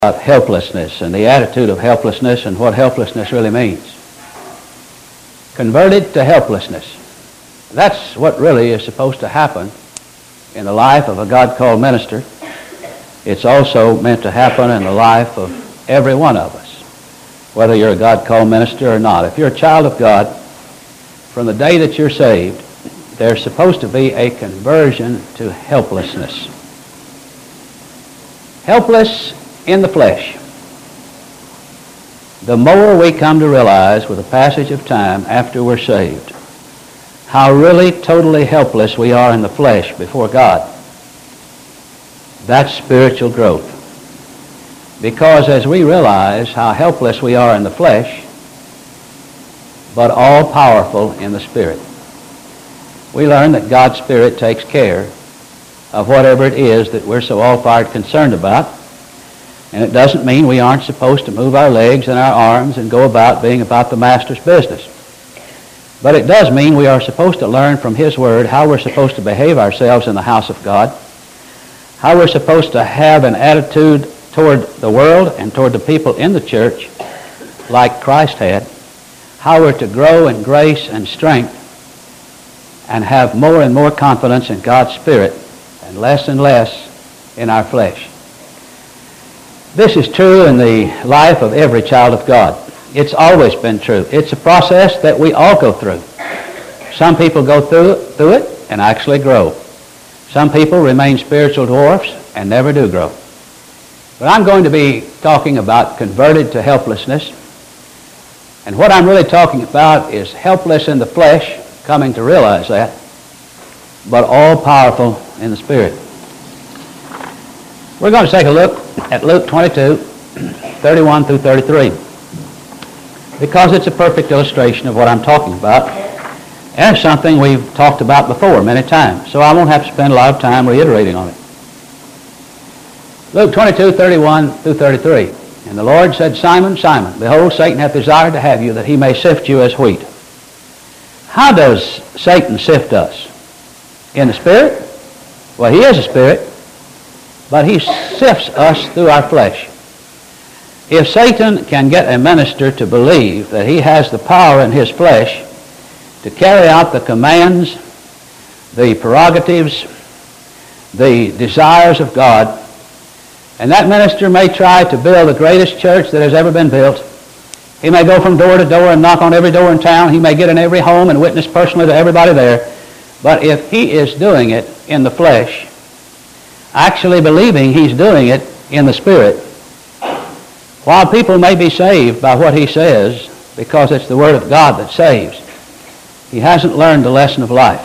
about helplessness and the attitude of helplessness and what helplessness really means. Converted to helplessness. That's what really is supposed to happen in the life of a God-called minister. It's also meant to happen in the life of every one of us, whether you're a God-called minister or not. If you're a child of God, from the day that you're saved, there's supposed to be a conversion to helplessness. Helpless in the flesh. The more we come to realize with the passage of time after we're saved how really totally helpless we are in the flesh before God, that's spiritual growth. Because as we realize how helpless we are in the flesh, but all powerful in the Spirit, we learn that God's Spirit takes care of whatever it is that we're so all-fired concerned about. And it doesn't mean we aren't supposed to move our legs and our arms and go about being about the Master's business. But it does mean we are supposed to learn from His Word how we're supposed to behave ourselves in the house of God, how we're supposed to have an attitude toward the world and toward the people in the church like Christ had, how we're to grow in grace and strength and have more and more confidence in God's Spirit and less in our flesh. This is true in the life of every child of God. It's always been true. It's a process that we all go through. Some people go through it and actually grow. Some people remain spiritual dwarfs and never do grow. But I'm going to be talking about converted to helplessness. And what I'm really talking about is helpless in the flesh, coming to realize that, but all powerful in the Spirit. We're going to take a look at Luke 22, 31 through 33, because it's a perfect illustration of what I'm talking about, and it's something we've talked about before many times, so I won't have to spend a lot of time reiterating on it. Luke 22, 31 through 33. And the Lord said, Simon, Simon, behold, Satan hath desired to have you, that he may sift you as wheat. How does Satan sift us? In the Spirit? Well, he is a spirit, but he sifts us through our flesh. If Satan can get a minister to believe that he has the power in his flesh to carry out the commands, the prerogatives, the desires of God, and that minister may try to build the greatest church that has ever been built. He may go from door to door and knock on every door in town. He may get in every home and witness personally to everybody there. But if he is doing it in the flesh, actually believing he's doing it in the Spirit, while people may be saved by what he says, because it's the Word of God that saves, he hasn't learned the lesson of life.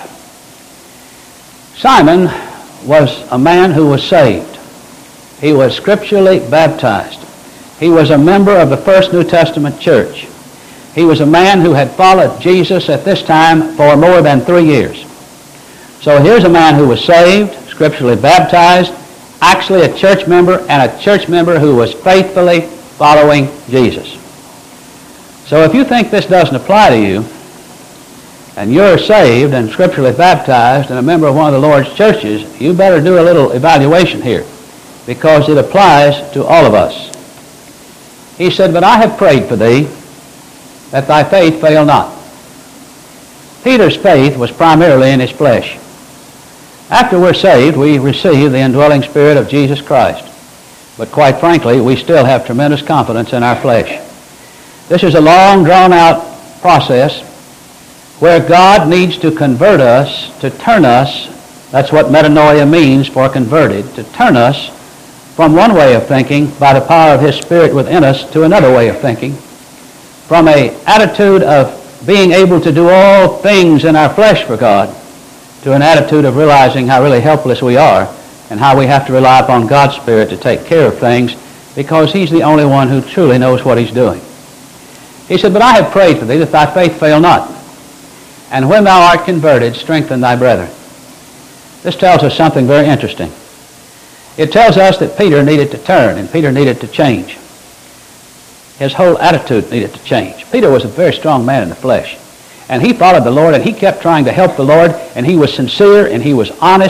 Simon was a man who was saved. He was scripturally baptized. He was a member of the first New Testament church. He was a man who had followed Jesus at this time for more than 3 years. So here's a man who was saved, scripturally baptized, actually a church member, and a church member who was faithfully following Jesus. So if you think this doesn't apply to you, and you're saved and scripturally baptized and a member of one of the Lord's churches, you better do a little evaluation here, because it applies to all of us. He said, But I have prayed for thee, that thy faith fail not. Peter's faith was primarily in his flesh. After we're saved, we receive the indwelling Spirit of Jesus Christ. But quite frankly, we still have tremendous confidence in our flesh. This is a long, drawn-out process where God needs to convert us, to turn us, that's what metanoia means for converted, to turn us from one way of thinking by the power of His Spirit within us to another way of thinking, from an attitude of being able to do all things in our flesh for God to an attitude of realizing how really helpless we are and how we have to rely upon God's Spirit to take care of things, because He's the only one who truly knows what He's doing. He said, But I have prayed for thee, that thy faith fail not. And when thou art converted, strengthen thy brethren. This tells us something very interesting. It tells us that Peter needed to turn and Peter needed to change. His whole attitude needed to change. Peter was a very strong man in the flesh. And he followed the Lord, and he kept trying to help the Lord, and he was sincere, and he was honest,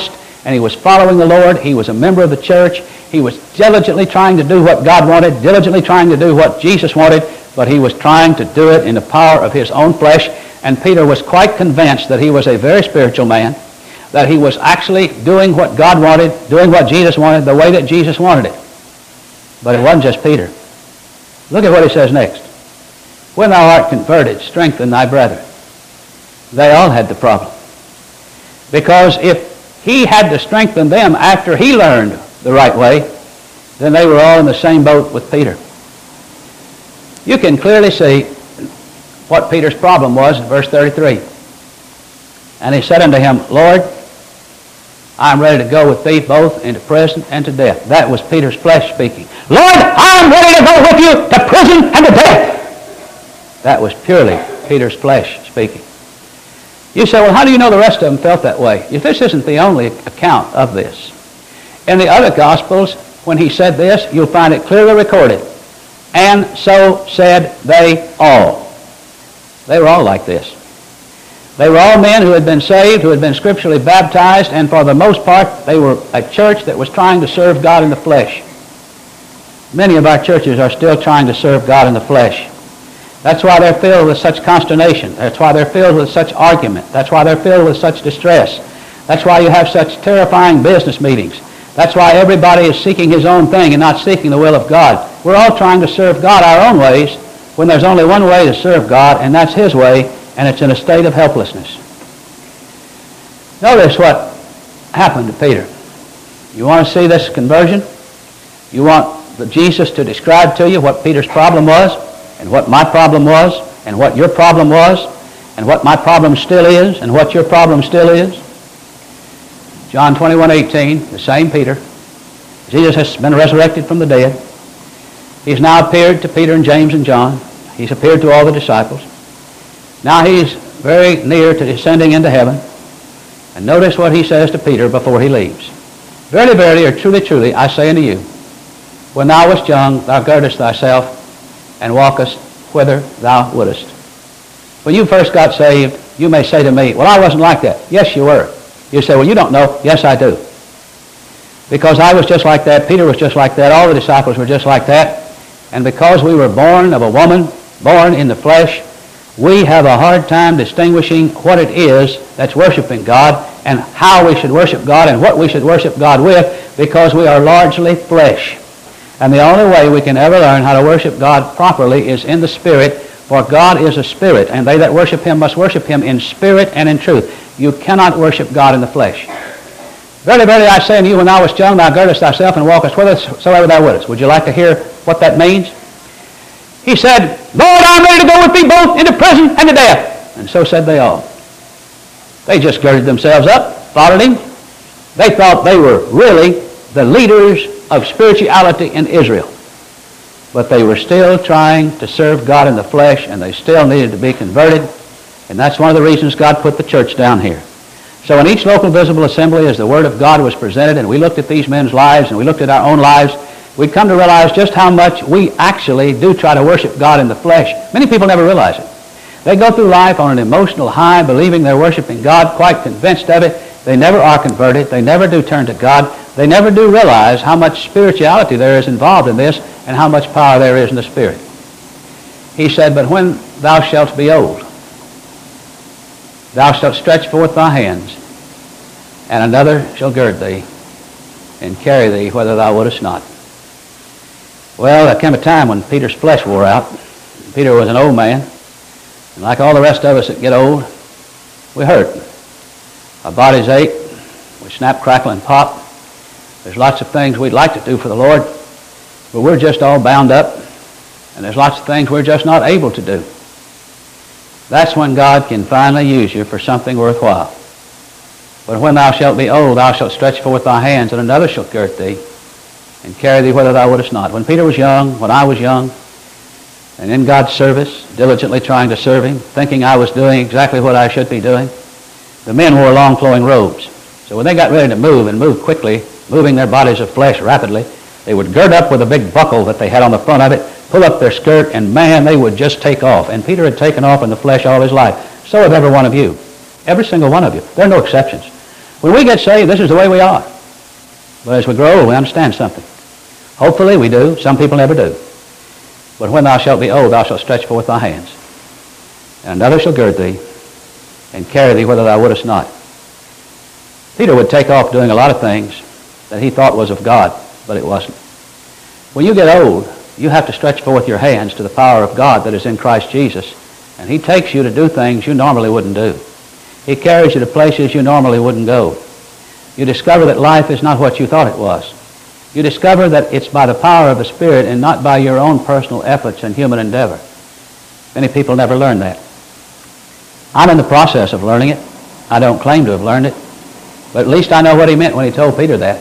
and he was following the Lord. He was a member of the church. He was diligently trying to do what God wanted, diligently trying to do what Jesus wanted, but he was trying to do it in the power of his own flesh. And Peter was quite convinced that he was a very spiritual man, that he was actually doing what God wanted, doing what Jesus wanted, the way that Jesus wanted it. But it wasn't just Peter. Look at what he says next. When thou art converted, strengthen thy brethren. They all had the problem. Because if he had to strengthen them after he learned the right way, then they were all in the same boat with Peter. You can clearly see what Peter's problem was in verse 33. And he said unto him, Lord, I am ready to go with thee both into prison and to death. That was Peter's flesh speaking. Lord, I am ready to go with you to prison and to death. That was purely Peter's flesh speaking. You say, well, how do you know the rest of them felt that way? If this isn't the only account of this. In the other Gospels, when he said this, you'll find it clearly recorded. And so said they all. They were all like this. They were all men who had been saved, who had been scripturally baptized, and for the most part, they were a church that was trying to serve God in the flesh. Many of our churches are still trying to serve God in the flesh. That's why they're filled with such consternation. That's why they're filled with such argument. That's why they're filled with such distress. That's why you have such terrifying business meetings. That's why everybody is seeking his own thing and not seeking the will of God. We're all trying to serve God our own ways when there's only one way to serve God, and that's his way, and it's in a state of helplessness. Notice what happened to Peter. You want to see this conversion? You want Jesus to describe to you what Peter's problem was, and what my problem was, and what your problem was, and what my problem still is, and what your problem still is? John 21:18, the same Peter. Jesus has been resurrected from the dead. He's now appeared to Peter and James and John. He's appeared to all the disciples. Now he's very near to descending into heaven. And notice what he says to Peter before he leaves. Verily, verily, or truly, truly, I say unto you, when thou wast young, thou girdest thyself and walkest whither thou wouldest. When you first got saved, you may say to me, well, I wasn't like that. Yes, you were. You say, well, you don't know. Yes, I do. Because I was just like that. Peter was just like that. All the disciples were just like that. And because we were born of a woman, born in the flesh, we have a hard time distinguishing what it is that's worshiping God and how we should worship God and what we should worship God with, because we are largely flesh. And the only way we can ever learn how to worship God properly is in the Spirit, for God is a spirit, and they that worship him must worship him in spirit and in truth. You cannot worship God in the flesh. Verily, verily, I say unto you, when thou wast young, thou girdest thyself and walkest whithersoever thou wouldest. Would you like to hear what that means? He said, Lord, I'm ready to go with thee both into prison and to death. And so said they all. They just girded themselves up, followed him. They thought they were really the leaders of spirituality in Israel. But they were still trying to serve God in the flesh, and they still needed to be converted. And that's one of the reasons God put the church down here. So in each local visible assembly, as the Word of God was presented, and we looked at these men's lives, and we looked at our own lives, we'd come to realize just how much we actually do try to worship God in the flesh. Many people never realize it. They go through life on an emotional high, believing they're worshiping God, quite convinced of it. They never are converted. They never do turn to God. They never do realize how much spirituality there is involved in this and how much power there is in the Spirit. He said, but when thou shalt be old, thou shalt stretch forth thy hands, and another shall gird thee and carry thee whither thou wouldest not. Well, there came a time when Peter's flesh wore out. Peter was an old man. And like all the rest of us that get old, we hurt. Our bodies ache. We snap, crackle, and pop. There's lots of things we'd like to do for the Lord, but we're just all bound up. And there's lots of things we're just not able to do. That's when God can finally use you for something worthwhile. But when thou shalt be old, thou shalt stretch forth thy hands, and another shall gird thee, and carry thee whither thou wouldest not. When Peter was young, when I was young, and in God's service, diligently trying to serve him, thinking I was doing exactly what I should be doing, the men wore long flowing robes. So when they got ready to move, and move quickly, moving their bodies of flesh rapidly, they would gird up with a big buckle that they had on the front of it, pull up their skirt, and man, they would just take off. And Peter had taken off in the flesh all his life. So have every one of you. Every single one of you. There are no exceptions. When we get saved, this is the way we are. But as we grow old, we understand something. Hopefully we do. Some people never do. But when thou shalt be old, thou shalt stretch forth thy hands, and another shall gird thee, and carry thee whither thou wouldest not. Peter would take off doing a lot of things that he thought was of God, but it wasn't. When you get old, you have to stretch forth your hands to the power of God that is in Christ Jesus, and he takes you to do things you normally wouldn't do. He carries you to places you normally wouldn't go. You discover that life is not what you thought it was. You discover that it's by the power of the Spirit and not by your own personal efforts and human endeavor. Many people never learn that. I'm in the process of learning it. I don't claim to have learned it, but at least I know what he meant when he told Peter that.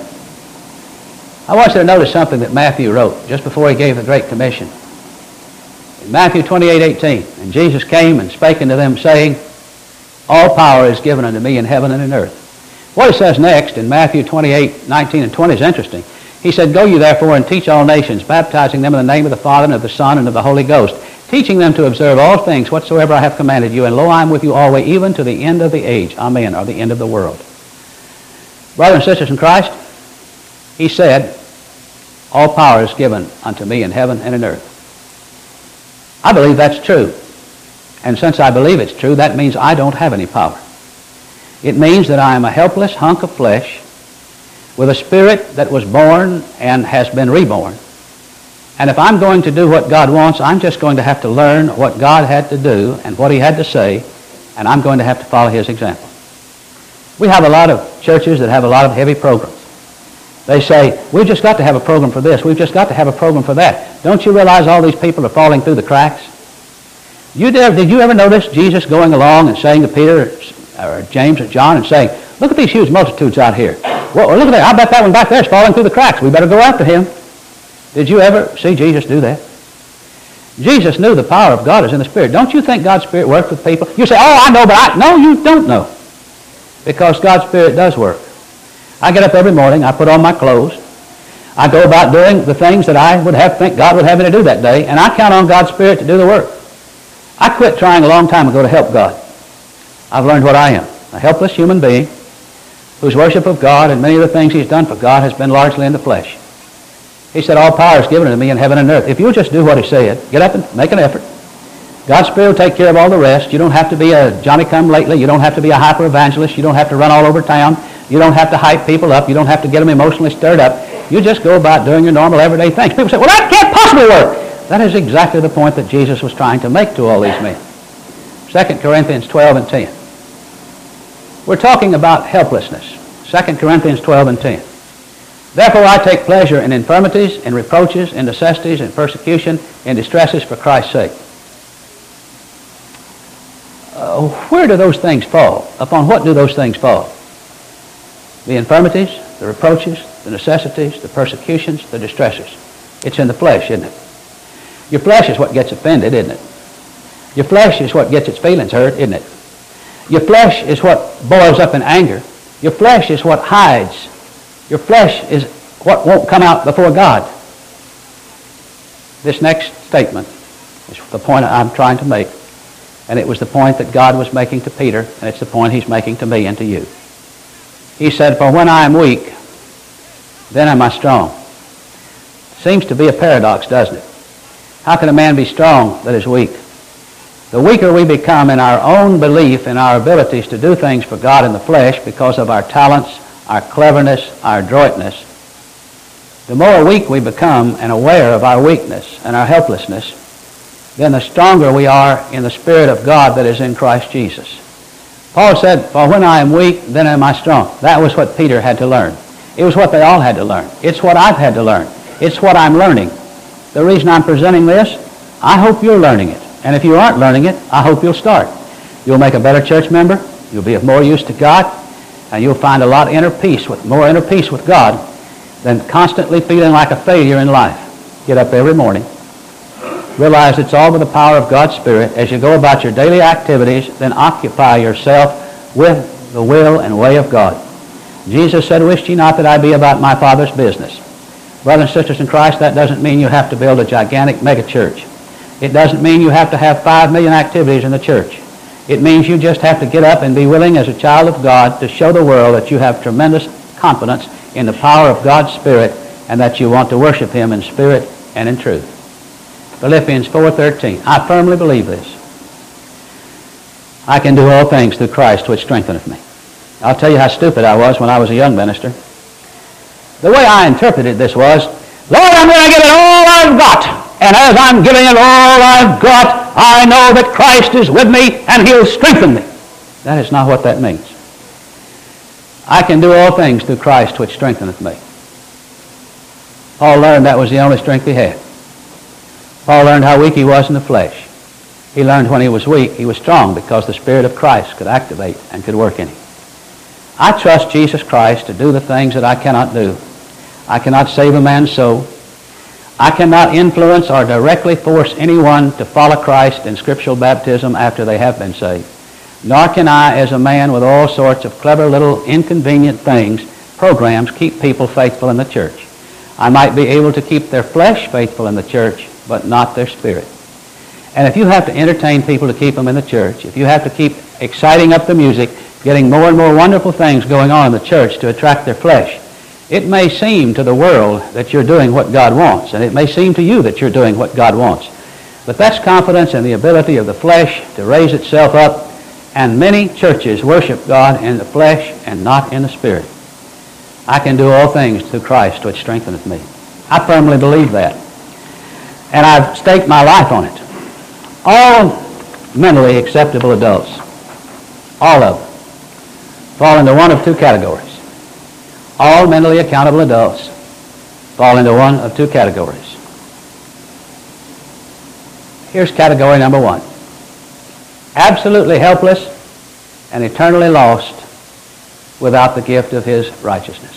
I want you to notice something that Matthew wrote just before he gave the Great Commission. In Matthew 28:18, and Jesus came and spake unto them, saying, all power is given unto me in heaven and in earth. What he says next in Matthew 28:19 and 20 is interesting. He said, go ye therefore and teach all nations, baptizing them in the name of the Father and of the Son and of the Holy Ghost, teaching them to observe all things whatsoever I have commanded you, and lo, I am with you always, even to the end of the age. Amen, or the end of the world. Brothers and sisters in Christ, he said, all power is given unto me in heaven and in earth. I believe that's true. And since I believe it's true, that means I don't have any power. It means that I am a helpless hunk of flesh with a spirit that was born and has been reborn. And if I'm going to do what God wants, I'm just going to have to learn what God had to do and what he had to say, and I'm going to have to follow his example. We have a lot of churches that have a lot of heavy programs. They say, we've just got to have a program for this. We've just got to have a program for that. Don't you realize all these people are falling through the cracks? Did you ever notice Jesus going along and saying to Peter or James or John and saying, look at these huge multitudes out here. Well, look at that. I bet that one back there is falling through the cracks. We better go after him. Did you ever see Jesus do that? Jesus knew the power of God is in the Spirit. Don't you think God's Spirit works with people? You say, oh, I know, but no, you don't know. Because God's Spirit does work. I get up every morning, I put on my clothes, I go about doing the things that I would think God would have me to do that day, and I count on God's Spirit to do the work. I quit trying a long time ago to help God. I've learned what I am, a helpless human being whose worship of God and many of the things he's done for God has been largely in the flesh. He said, all power is given to me in heaven and earth. If you'll just do what he said, get up and make an effort. God's Spirit will take care of all the rest. You don't have to be a Johnny-come-lately. You don't have to be a hyper-evangelist. You don't have to run all over town. You don't have to hype people up. You don't have to get them emotionally stirred up. You just go about doing your normal everyday things. People say, well, that can't possibly work. That is exactly the point that Jesus was trying to make to all these men. 2 Corinthians 12 and 10. We're talking about helplessness. 2 Corinthians 12 and 10. Therefore I take pleasure in infirmities, in reproaches, in necessities, in persecution, in distresses for Christ's sake. Where do those things fall? Upon what do those things fall? The infirmities, the reproaches, the necessities, the persecutions, the distresses. It's in the flesh, isn't it? Your flesh is what gets offended, isn't it? Your flesh is what gets its feelings hurt, isn't it? Your flesh is what boils up in anger. Your flesh is what hides. Your flesh is what won't come out before God. This next statement is the point I'm trying to make. And it was the point that God was making to Peter, and it's the point he's making to me and to you. He said, for when I am weak, then am I strong. Seems to be a paradox, doesn't it? How can a man be strong that is weak? The weaker we become in our own belief in our abilities to do things for God in the flesh because of our talents, our cleverness, our adroitness, the more weak we become and aware of our weakness and our helplessness, then the stronger we are in the Spirit of God that is in Christ Jesus. Paul said, for when I am weak, then am I strong. That was what Peter had to learn. It was what they all had to learn. It's what I've had to learn. It's what I'm learning. The reason I'm presenting this, I hope you're learning it. And if you aren't learning it, I hope you'll start. You'll make a better church member. You'll be of more use to God. And you'll find a lot more inner peace with God than constantly feeling like a failure in life. Get up every morning. Realize it's all with the power of God's Spirit. As you go about your daily activities, then occupy yourself with the will and way of God. Jesus said, "Wist ye not that I be about my Father's business?" Brothers and sisters in Christ, that doesn't mean you have to build a gigantic megachurch. It doesn't mean you have to have 5 million activities in the church. It means you just have to get up and be willing as a child of God to show the world that you have tremendous confidence in the power of God's Spirit and that you want to worship Him in spirit and in truth. Philippians 4:13. I firmly believe this. I can do all things through Christ which strengtheneth me. I'll tell you how stupid I was when I was a young minister. The way I interpreted this was, Lord, I'm going to give it all I've got. And as I'm giving it all I've got, I know that Christ is with me and He'll strengthen me. That is not what that means. I can do all things through Christ which strengtheneth me. Paul learned that was the only strength he had. Paul learned how weak he was in the flesh. He learned when he was weak, he was strong because the Spirit of Christ could activate and could work in him. I trust Jesus Christ to do the things that I cannot do. I cannot save a man's soul. I cannot influence or directly force anyone to follow Christ in scriptural baptism after they have been saved. Nor can I, as a man with all sorts of clever little inconvenient things, programs, keep people faithful in the church. I might be able to keep their flesh faithful in the church, but not their spirit. And if you have to entertain people to keep them in the church, if you have to keep exciting up the music, getting more and more wonderful things going on in the church to attract their flesh, it may seem to the world that you're doing what God wants, and it may seem to you that you're doing what God wants. But that's confidence in the ability of the flesh to raise itself up, and many churches worship God in the flesh and not in the spirit. I can do all things through Christ which strengtheneth me. I firmly believe that. And I've staked my life on it. All mentally acceptable adults, all of them, fall into one of two categories. All mentally accountable adults fall into one of two categories. Here's category number one. Absolutely helpless and eternally lost without the gift of His righteousness.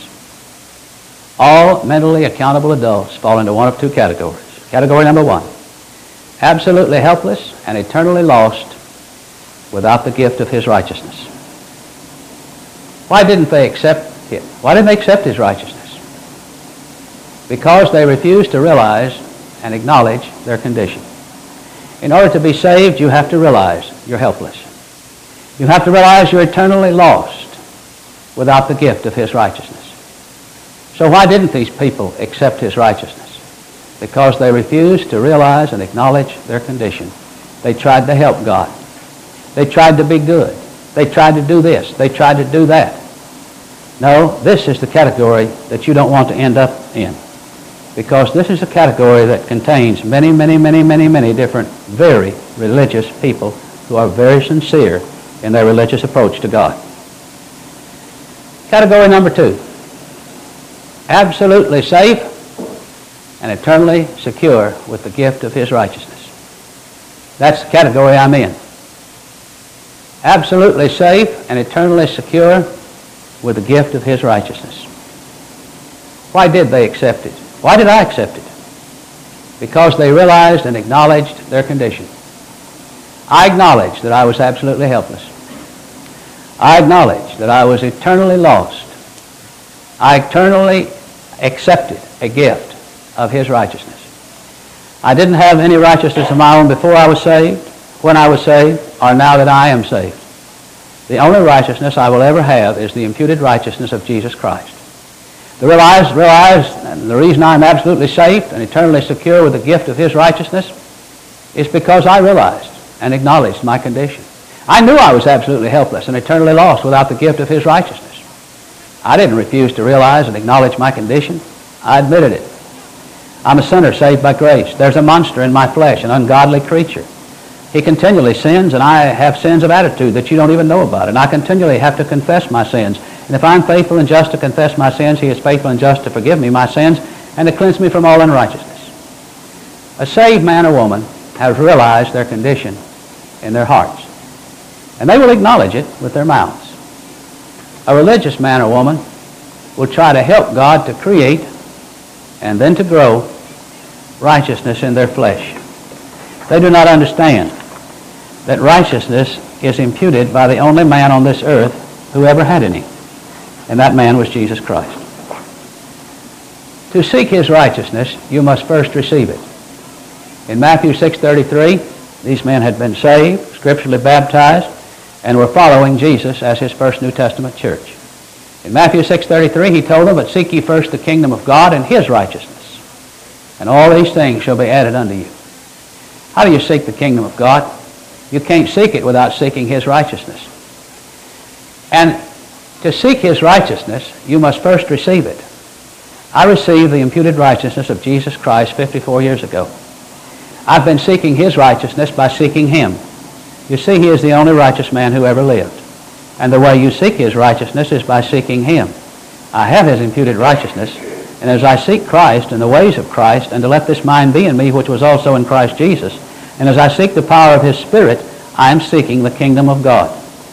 All mentally accountable adults fall into one of two categories. Category number one. Absolutely helpless and eternally lost without the gift of His righteousness. Why didn't they accept Him? Why didn't they accept His righteousness? Because they refused to realize and acknowledge their condition. In order to be saved, you have to realize you're helpless. You have to realize you're eternally lost without the gift of His righteousness. So why didn't these people accept His righteousness? Because they refused to realize and acknowledge their condition. They tried to help God. They tried to be good. They tried to do this. They tried to do that. No, this is the category that you don't want to end up in. Because this is a category that contains many, many, many, many, many different very religious people who are very sincere in their religious approach to God. Category number two. Absolutely safe and eternally secure with the gift of His righteousness. That's the category I'm in. Absolutely safe and eternally secure with the gift of His righteousness. Why did they accept it? Why did I accept it? Because they realized and acknowledged their condition. I acknowledged that I was absolutely helpless. I acknowledged that I was eternally lost. I eternally accepted a gift of His righteousness. I didn't have any righteousness of my own before I was saved, when I was saved, or now that I am saved. The only righteousness I will ever have is the imputed righteousness of Jesus Christ. The reason I'm absolutely safe and eternally secure with the gift of His righteousness is because I realized and acknowledged my condition. I knew I was absolutely helpless and eternally lost without the gift of His righteousness. I didn't refuse to realize and acknowledge my condition. I admitted it. I'm a sinner saved by grace. There's a monster in my flesh, an ungodly creature. He continually sins, and I have sins of attitude that you don't even know about. And I continually have to confess my sins. And if I'm faithful and just to confess my sins, He is faithful and just to forgive me my sins and to cleanse me from all unrighteousness. A saved man or woman has realized their condition in their hearts. And they will acknowledge it with their mouths. A religious man or woman will try to help God to create and then to grow righteousness in their flesh. They do not understand that righteousness is imputed by the only man on this earth who ever had any, and that man was Jesus Christ. To seek His righteousness, you must first receive it. In Matthew 6:33, these men had been saved, scripturally baptized, and were following Jesus as his first New Testament church. In Matthew 6:33, he told them, "But seek ye first the kingdom of God and his righteousness, and all these things shall be added unto you." How do you seek the kingdom of God? You can't seek it without seeking his righteousness. And to seek his righteousness, you must first receive it. I received the imputed righteousness of Jesus Christ 54 years ago. I've been seeking his righteousness by seeking him. You see, he is the only righteous man who ever lived. And the way you seek his righteousness is by seeking him. I have his imputed righteousness, and as I seek Christ and the ways of Christ, and to let this mind be in me which was also in Christ Jesus, and as I seek the power of his Spirit, I am seeking the kingdom of God.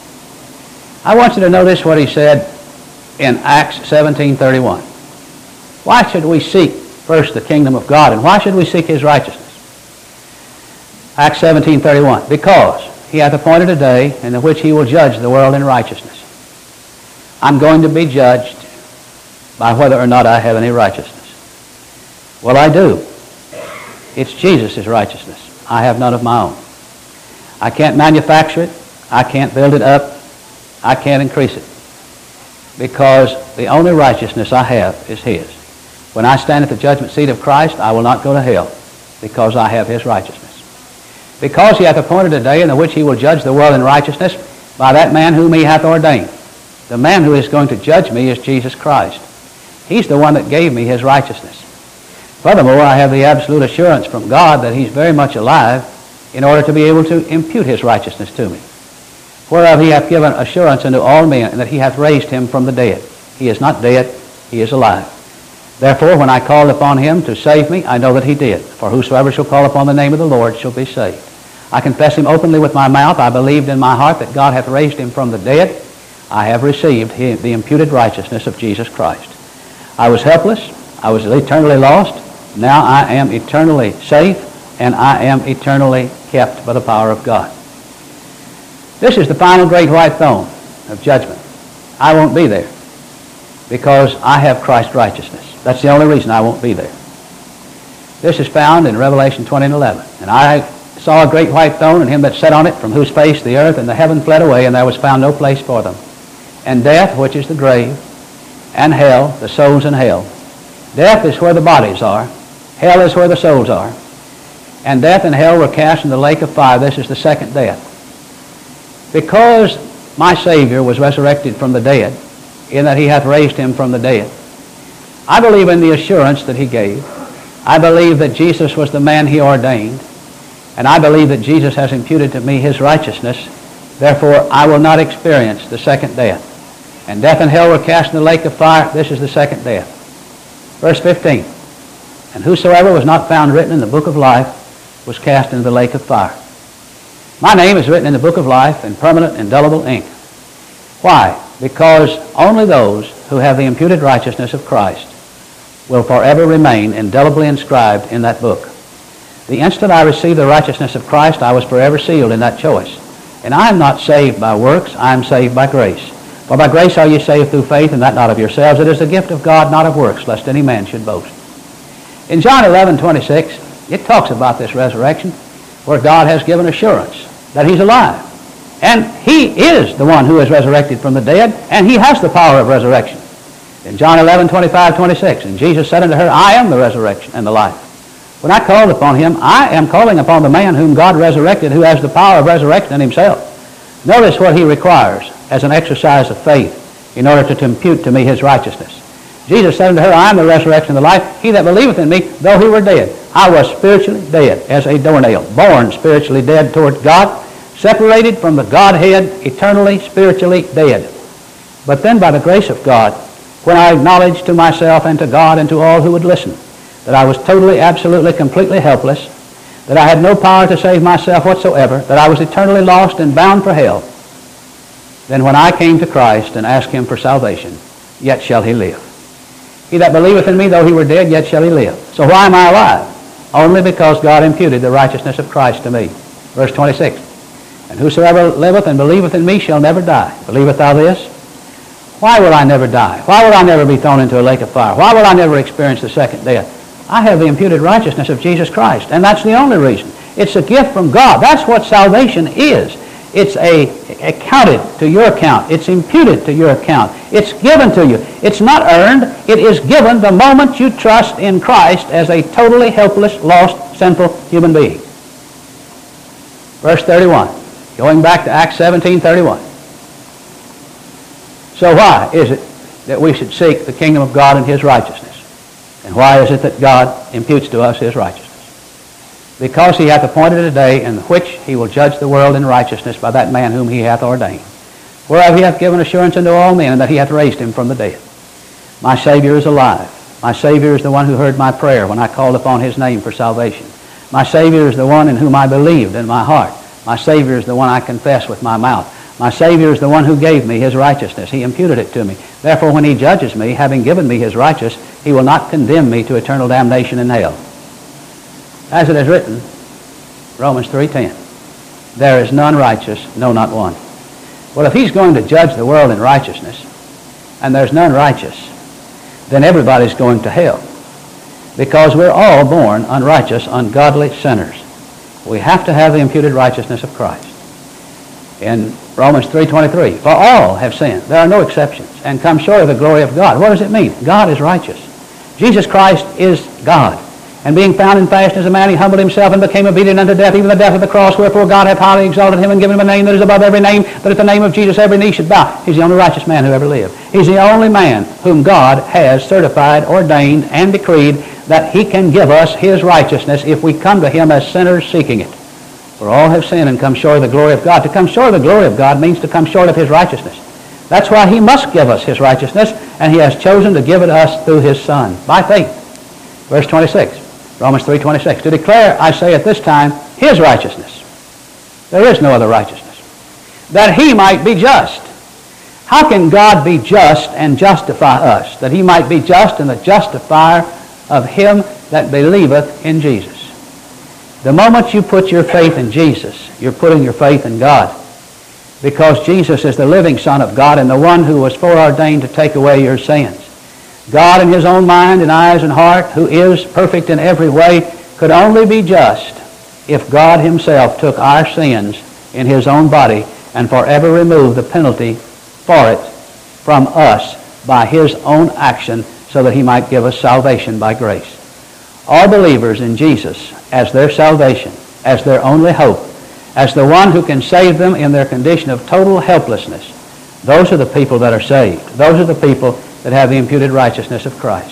I want you to notice what he said in Acts 17:31. Why should we seek first the kingdom of God, and why should we seek his righteousness? Acts 17:31. Because he hath appointed a day in the which he will judge the world in righteousness. I'm going to be judged by whether or not I have any righteousness. Well, I do. It's Jesus' righteousness. I have none of my own. I can't manufacture it. I can't build it up. I can't increase it. Because the only righteousness I have is his. When I stand at the judgment seat of Christ, I will not go to hell because I have his righteousness. Because he hath appointed a day in the which he will judge the world in righteousness by that man whom he hath ordained. The man who is going to judge me is Jesus Christ. He's the one that gave me his righteousness. Furthermore, I have the absolute assurance from God that he's very much alive in order to be able to impute his righteousness to me. Whereof he hath given assurance unto all men, and that he hath raised him from the dead. He is not dead, he is alive. Therefore, when I called upon him to save me, I know that he did. For whosoever shall call upon the name of the Lord shall be saved. I confess him openly with my mouth. I believed in my heart that God hath raised him from the dead. I have received the imputed righteousness of Jesus Christ. I was helpless. I was eternally lost. Now I am eternally safe, and I am eternally kept by the power of God. This is the final great white throne of judgment. I won't be there because I have Christ's righteousness. That's the only reason I won't be there. This is found in Revelation 20:11. And I saw a great white throne, and him that sat on it, from whose face the earth and the heaven fled away, and there was found no place for them. And death, which is the grave, and hell, the souls in hell. Death is where the bodies are. Hell is where the souls are. And death and hell were cast in the lake of fire. This is the second death. Because my Savior was resurrected from the dead, in that he hath raised him from the dead, I believe in the assurance that he gave. I believe that Jesus was the man he ordained, and I believe that Jesus has imputed to me his righteousness. Therefore, I will not experience the second death. And death and hell were cast in the lake of fire. This is the second death. Verse 15. And whosoever was not found written in the book of life was cast into the lake of fire. My name is written in the book of life in permanent, indelible ink. Why? Because only those who have the imputed righteousness of Christ will forever remain indelibly inscribed in that book. The instant I received the righteousness of Christ, I was forever sealed in that choice. And I am not saved by works, I am saved by grace. For by grace are ye saved through faith, and that not of yourselves. It is the gift of God, not of works, lest any man should boast. In John 11:26, it talks about this resurrection, where God has given assurance that he's alive. And he is the one who is resurrected from the dead, and he has the power of resurrection. In John 11:25-26, and Jesus said unto her, I am the resurrection and the life. When I called upon him, I am calling upon the man whom God resurrected, who has the power of resurrection in himself. Notice what he requires as an exercise of faith in order to impute to me his righteousness. Jesus said unto her, I am the resurrection and the life. He that believeth in me, though he were dead. I was spiritually dead as a doornail, born spiritually dead toward God, separated from the Godhead, eternally, spiritually dead. But then by the grace of God, when I acknowledged to myself and to God and to all who would listen that I was totally, absolutely, completely helpless, that I had no power to save myself whatsoever, that I was eternally lost and bound for hell, then when I came to Christ and asked him for salvation, yet shall he live. He that believeth in me, though he were dead, yet shall he live. So why am I alive? Only because God imputed the righteousness of Christ to me. Verse 26. And whosoever liveth and believeth in me shall never die. Believeth thou this? Why will I never die? Why will I never be thrown into a lake of fire? Why will I never experience the second death? I have the imputed righteousness of Jesus Christ, and that's the only reason. It's a gift from God. That's what salvation is. It's accounted to your account. It's imputed to your account. It's given to you. It's not earned. It is given the moment you trust in Christ as a totally helpless, lost, sinful human being. Verse 31, going back to Acts 17:31. So why is it that we should seek the kingdom of God and His righteousness? And why is it that God imputes to us His righteousness? Because He hath appointed a day in which He will judge the world in righteousness by that man whom He hath ordained, whereof He hath given assurance unto all men, and that He hath raised Him from the dead. My Savior is alive. My Savior is the one who heard my prayer when I called upon His name for salvation. My Savior is the one in whom I believed in my heart. My Savior is the one I confess with my mouth. My Savior is the one who gave me His righteousness. He imputed it to me. Therefore, when He judges me, having given me His righteousness, He will not condemn me to eternal damnation in hell. As it is written, Romans 3:10, there is none righteous, no, not one. Well, if He's going to judge the world in righteousness, and there's none righteous, then everybody's going to hell, because we're all born unrighteous, ungodly sinners. We have to have the imputed righteousness of Christ. In Romans 3:23, for all have sinned, there are no exceptions, and come short of the glory of God. What does it mean? God is righteous. Jesus Christ is God. And being found in fashion as a man, He humbled Himself and became obedient unto death, even the death of the cross. Wherefore God hath highly exalted Him and given Him a name that is above every name, that at the name of Jesus every knee should bow. He's the only righteous man who ever lived. He's the only man whom God has certified, ordained, and decreed that He can give us His righteousness if we come to Him as sinners seeking it. For all have sinned and come short of the glory of God. To come short of the glory of God means to come short of His righteousness. That's why He must give us His righteousness, and He has chosen to give it us through His Son, by faith. Verse 26, Romans 3:26, to declare, I say at this time, His righteousness. There is no other righteousness. That He might be just. How can God be just and justify us? That He might be just and the justifier of him that believeth in Jesus. The moment you put your faith in Jesus, you're putting your faith in God, because Jesus is the living Son of God and the one who was foreordained to take away your sins. God in His own mind and eyes and heart, who is perfect in every way, could only be just if God Himself took our sins in His own body and forever removed the penalty for it from us by His own action, so that He might give us salvation by grace. All believers in Jesus as their salvation, as their only hope, as the one who can save them in their condition of total helplessness, those are the people that are saved. Those are the people that have the imputed righteousness of Christ.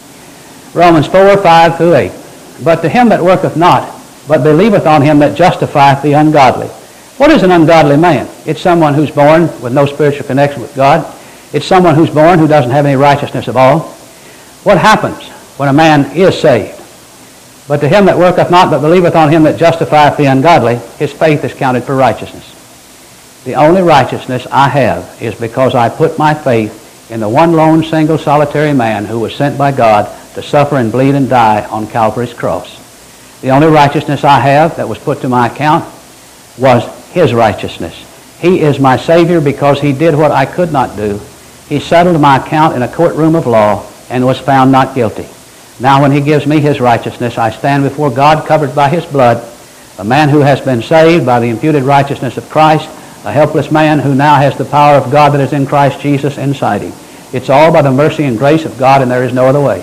Romans 4:5-8. But to him that worketh not, but believeth on Him that justifieth the ungodly. What is an ungodly man? It's someone who's born with no spiritual connection with God. It's someone who's born who doesn't have any righteousness at all. What happens when a man is saved? But to him that worketh not, but believeth on Him that justifieth the ungodly, his faith is counted for righteousness. The only righteousness I have is because I put my faith in the one lone, single, solitary man who was sent by God to suffer and bleed and die on Calvary's cross. The only righteousness I have that was put to my account was His righteousness. He is my Savior because He did what I could not do. He settled my account in a courtroom of law and was found not guilty. Now when He gives me His righteousness, I stand before God covered by His blood, a man who has been saved by the imputed righteousness of Christ, a helpless man who now has the power of God that is in Christ Jesus inside him. It's all by the mercy and grace of God, and there is no other way.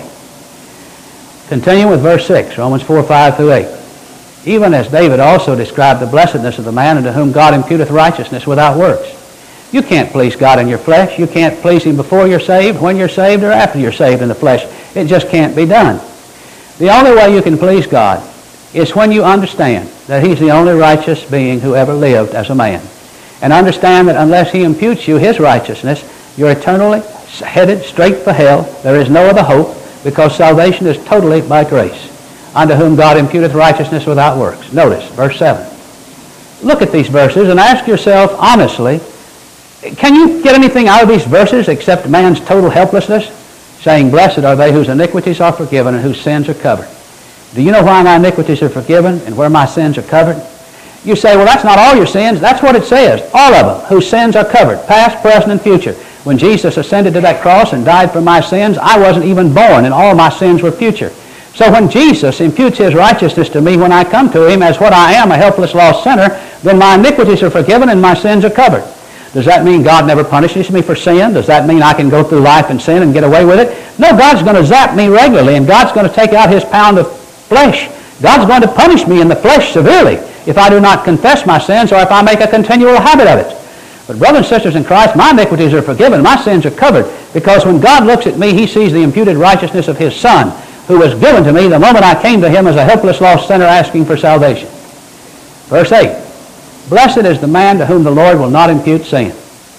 Continue with verse 6, Romans 4:5-8. Even as David also described the blessedness of the man unto whom God imputeth righteousness without works. You can't please God in your flesh. You can't please Him before you're saved, when you're saved, or after you're saved in the flesh. It just can't be done. The only way you can please God is when you understand that He's the only righteous being who ever lived as a man. And understand that unless He imputes you His righteousness, you're eternally headed straight for hell. There is no other hope, because salvation is totally by grace, unto whom God imputeth righteousness without works. Notice, verse 7. Look at these verses and ask yourself honestly, can you get anything out of these verses except man's total helplessness? Saying, blessed are they whose iniquities are forgiven and whose sins are covered. Do you know why my iniquities are forgiven and where my sins are covered? You say, well, that's not all your sins. That's what it says. All of them, whose sins are covered, past, present, and future. When Jesus ascended to that cross and died for my sins, I wasn't even born, and all my sins were future. So when Jesus imputes His righteousness to me when I come to Him as what I am, a helpless, lost sinner, then my iniquities are forgiven and my sins are covered. Does that mean God never punishes me for sin? Does that mean I can go through life and sin and get away with it? No, God's going to zap me regularly, and God's going to take out His pound of flesh. God's going to punish me in the flesh severely if I do not confess my sins or if I make a continual habit of it. But brothers and sisters in Christ, my iniquities are forgiven, my sins are covered, because when God looks at me, He sees the imputed righteousness of His Son, who was given to me the moment I came to Him as a helpless, lost sinner asking for salvation. Verse 8, blessed is the man to whom the Lord will not impute sin.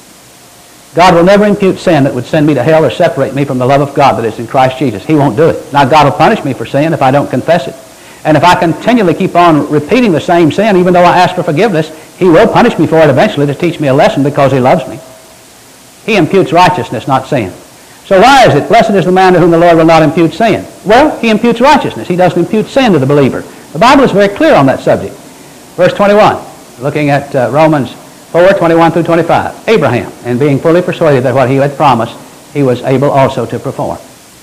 God will never impute sin that would send me to hell or separate me from the love of God that is in Christ Jesus. He won't do it. Now, God will punish me for sin if I don't confess it. And if I continually keep on repeating the same sin, even though I ask for forgiveness, He will punish me for it eventually to teach me a lesson because He loves me. He imputes righteousness, not sin. So why is it, blessed is the man to whom the Lord will not impute sin? Well, He imputes righteousness. He doesn't impute sin to the believer. The Bible is very clear on that subject. Verse 21, looking at Romans 4:21 through 25. Abraham, and being fully persuaded that what he had promised, he was able also to perform.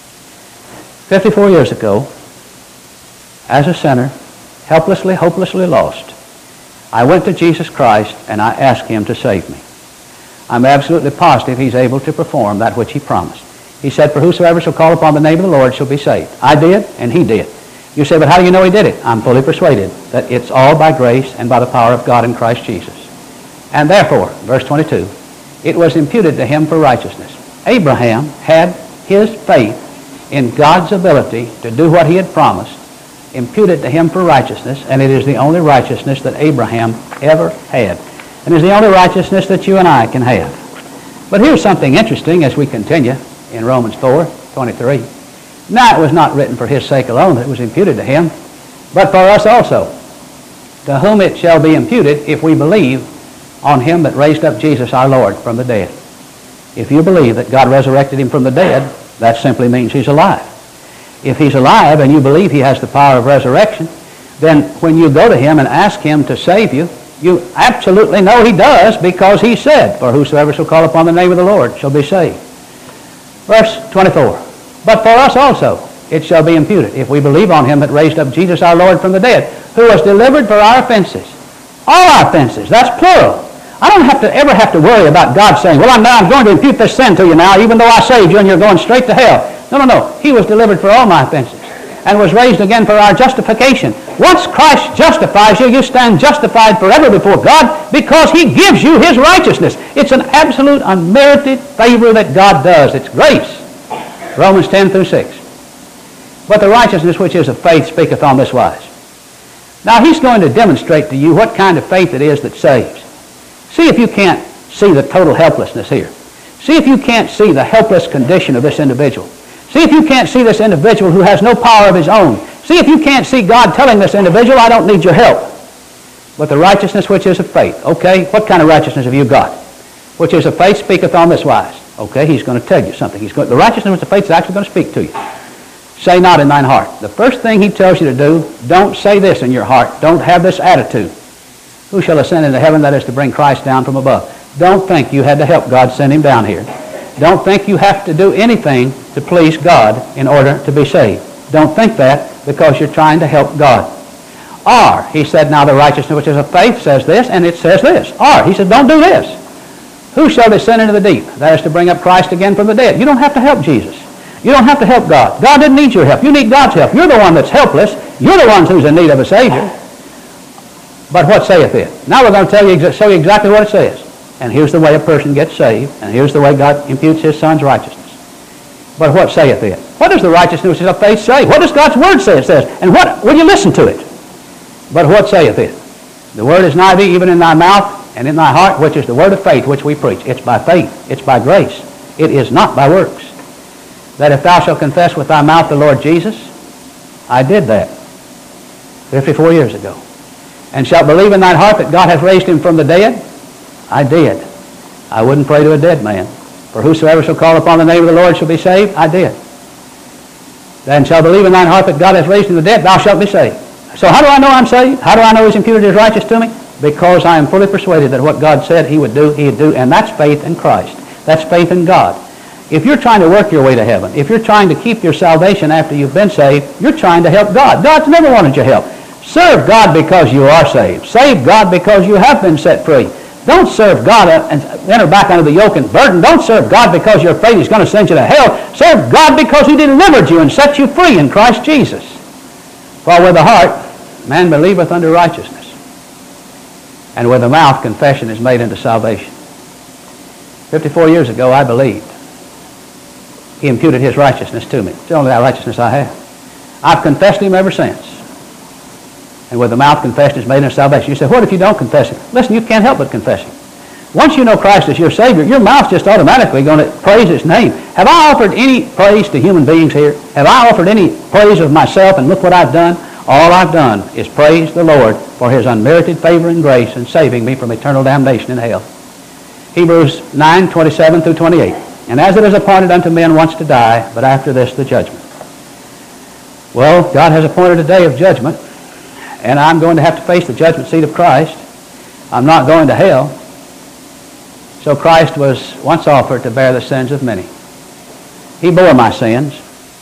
54 years ago, as a sinner, helplessly, hopelessly lost, I went to Jesus Christ and I asked Him to save me. I'm absolutely positive He's able to perform that which He promised. He said, for whosoever shall call upon the name of the Lord shall be saved. I did, and He did. You say, but how do you know He did it? I'm fully persuaded that it's all by grace and by the power of God in Christ Jesus. And therefore, verse 22, it was imputed to him for righteousness. Abraham had his faith in God's ability to do what He had promised, imputed to him for righteousness, and it is the only righteousness that Abraham ever had. And is the only righteousness that you and I can have. But here's something interesting as we continue in Romans 4:23. Now it was not written for his sake alone that it was imputed to him, but for us also, to whom it shall be imputed if we believe on Him that raised up Jesus our Lord from the dead. If you believe that God resurrected Him from the dead, that simply means He's alive. If He's alive and you believe He has the power of resurrection, then when you go to Him and ask Him to save you, you absolutely know He does, because He said, for whosoever shall call upon the name of the Lord shall be saved. Verse 24, but for us also it shall be imputed, if we believe on Him that raised up Jesus our Lord from the dead, who was delivered for our offenses. All our offenses, that's plural. I don't ever have to worry about God saying, well, I'm going to impute this sin to you now, even though I saved you and you're going straight to hell. No. He was delivered for all my offenses and was raised again for our justification. Once Christ justifies you, you stand justified forever before God because He gives you His righteousness. It's an absolute unmerited favor that God does. It's grace. Romans 10 through 6. But the righteousness which is of faith speaketh on this wise. Now He's going to demonstrate to you what kind of faith it is that saves. See if you can't see the total helplessness here. See if you can't see the helpless condition of this individual. See if you can't see this individual who has no power of his own. See if you can't see God telling this individual, I don't need your help. But the righteousness which is of faith. Okay, what kind of righteousness have you got? Which is of faith speaketh on this wise. Okay, He's going to tell you something. The righteousness which is of faith is actually going to speak to you. Say not in thine heart. The first thing He tells you to do, don't say this in your heart. Don't have this attitude. Who shall ascend into heaven? That is to bring Christ down from above. Don't think you had to help God send Him down here. Don't think you have to do anything to please God in order to be saved. Don't think that, because you're trying to help God. Or, He said, now the righteousness which is of faith says this, and it says this. Or, He said, don't do this. Who shall descend into the deep? That is to bring up Christ again from the dead. You don't have to help Jesus. You don't have to help God. God didn't need your help. You need God's help. You're the one that's helpless. You're the one who's in need of a Savior. But what saith it? Now we're going to show you exactly what it says. And here's the way a person gets saved, and here's the way God imputes His Son's righteousness. But what saith it? What does the righteousness of faith say? What does God's Word say it says? And what will you listen to it? But what saith it? The Word is nigh thee, even in thy mouth and in thy heart, which is the word of faith which we preach. It's by faith. It's by grace. It is not by works. That if thou shalt confess with thy mouth the Lord Jesus, I did that 54 years ago. And shalt believe in thine heart that God hath raised Him from the dead, I did. I wouldn't pray to a dead man. For whosoever shall call upon the name of the Lord shall be saved, I did. And shall believe in thine heart that God hath raised Him from the dead, thou shalt be saved. So how do I know I'm saved? How do I know He's imputed His righteousness to me? Because I am fully persuaded that what God said He would do, He would do, and that's faith in Christ. That's faith in God. If you're trying to work your way to heaven, if you're trying to keep your salvation after you've been saved, you're trying to help God. God's never wanted your help. Serve God because you are saved. Save God because you have been set free. Don't serve God and enter back under the yoke and burden. Don't serve God because you're afraid He's going to send you to hell. Serve God because He delivered you and set you free in Christ Jesus. For with the heart man believeth unto righteousness, and with the mouth confession is made unto salvation. 54 years ago I believed. He imputed His righteousness to me. It's the only righteousness I have. I've confessed Him ever since. And with the mouth confession is made unto salvation. You say, what if you don't confess Him? Listen, you can't help but confess Him. Once you know Christ as your Savior, your mouth's just automatically going to praise His name. Have I offered any praise to human beings here? Have I offered any praise of myself and look what I've done? All I've done is praise the Lord for His unmerited favor and grace in saving me from eternal damnation in hell. Hebrews 9:27 through 28. And as it is appointed unto men once to die, but after this the judgment. Well, God has appointed a day of judgment, and I'm going to have to face the judgment seat of Christ. I'm not going to hell. So Christ was once offered to bear the sins of many. He bore my sins.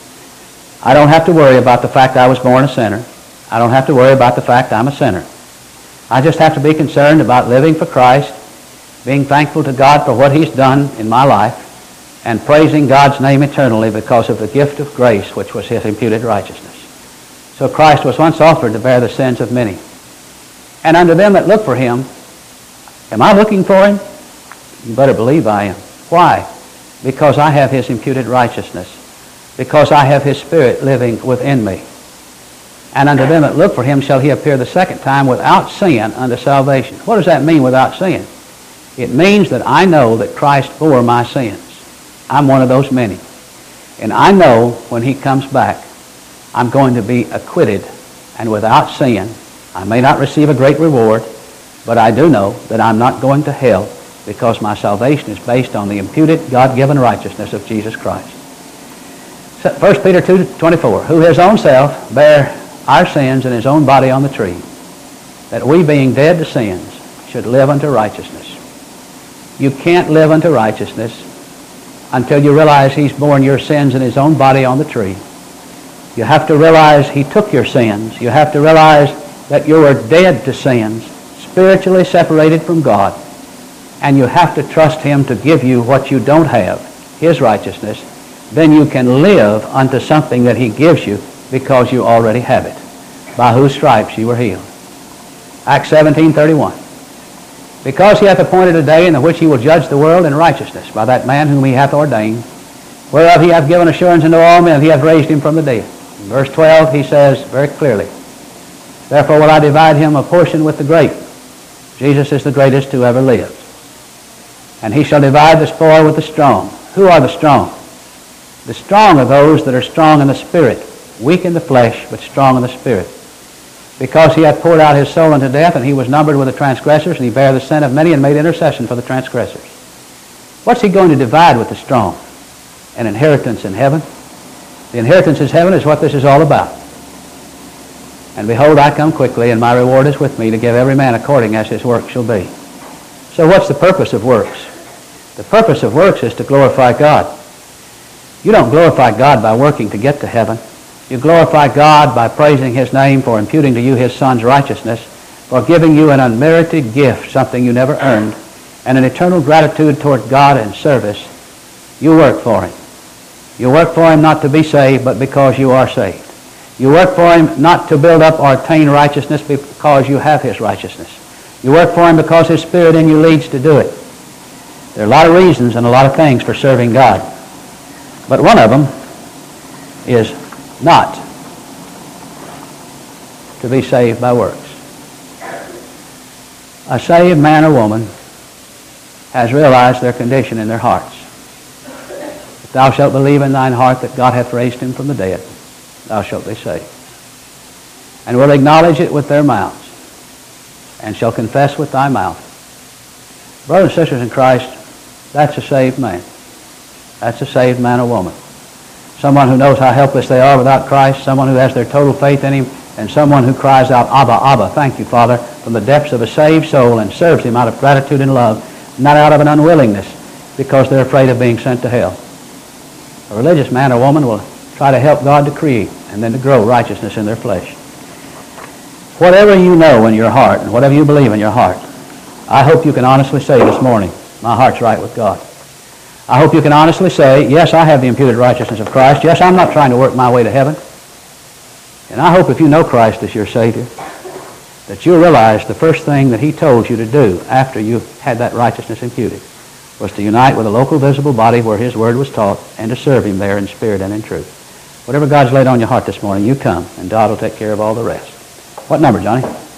I don't have to worry about the fact I was born a sinner. I don't have to worry about the fact I'm a sinner. I just have to be concerned about living for Christ, being thankful to God for what He's done in my life, and praising God's name eternally because of the gift of grace which was His imputed righteousness. So Christ was once offered to bear the sins of many. And unto them that look for Him, am I looking for Him? You better believe I am. Why? Because I have His imputed righteousness. Because I have His Spirit living within me. And unto them that look for Him shall He appear the second time without sin unto salvation. What does that mean, without sin? It means that I know that Christ bore my sins. I'm one of those many. And I know when He comes back, I'm going to be acquitted and without sin. I may not receive a great reward, but I do know that I'm not going to hell because my salvation is based on the imputed God-given righteousness of Jesus Christ. 1 Peter 2:24, who His own self bare our sins in His own body on the tree, that we being dead to sins should live unto righteousness. You can't live unto righteousness until you realize He's borne your sins in His own body on the tree. You have to realize He took your sins. You have to realize that you are dead to sins, spiritually separated from God. And you have to trust Him to give you what you don't have, His righteousness. Then you can live unto something that He gives you because you already have it, by whose stripes you were healed. Acts 17:31. Because He hath appointed a day in the which He will judge the world in righteousness by that man whom He hath ordained, whereof He hath given assurance unto all men, He hath raised Him from the dead. In verse 12 He says very clearly, therefore will I divide Him a portion with the great. Jesus is the greatest who ever lived. And He shall divide the spoil with the strong. Who are the strong? The strong are those that are strong in the Spirit, weak in the flesh, but strong in the Spirit. Because He hath poured out His soul unto death, and He was numbered with the transgressors, and He bare the sin of many and made intercession for the transgressors. What's He going to divide with the strong? An inheritance in heaven. The inheritance in heaven is what this is all about. And behold, I come quickly, and my reward is with me to give every man according as his work shall be. So what's the purpose of works? The purpose of works is to glorify God. You don't glorify God by working to get to heaven. You glorify God by praising His name for imputing to you His Son's righteousness, for giving you an unmerited gift, something you never earned, and an eternal gratitude toward God and service. You work for Him. You work for Him not to be saved, but because you are saved. You work for Him not to build up or attain righteousness because you have His righteousness. You work for Him because His Spirit in you leads to do it. There are a lot of reasons and a lot of things for serving God. But one of them is not to be saved by works. A saved man or woman has realized their condition in their hearts. If thou shalt believe in thine heart that God hath raised Him from the dead, thou shalt be saved. And will acknowledge it with their mouths, and shall confess with thy mouth. Brothers and sisters in Christ, that's a saved man. That's a saved man or woman. Someone who knows how helpless they are without Christ, someone who has their total faith in Him, and someone who cries out, Abba, Abba, thank you, Father, from the depths of a saved soul and serves Him out of gratitude and love, not out of an unwillingness because they're afraid of being sent to hell. A religious man or woman will try to help God to create and then to grow righteousness in their flesh. Whatever you know in your heart and whatever you believe in your heart, I hope you can honestly say this morning, my heart's right with God. I hope you can honestly say, yes, I have the imputed righteousness of Christ. Yes, I'm not trying to work my way to heaven. And I hope if you know Christ as your Savior, that you'll realize the first thing that he told you to do after you had that righteousness imputed was to unite with a local visible body where his word was taught and to serve him there in spirit and in truth. Whatever God's laid on your heart this morning, you come, and God will take care of all the rest. What number, Johnny?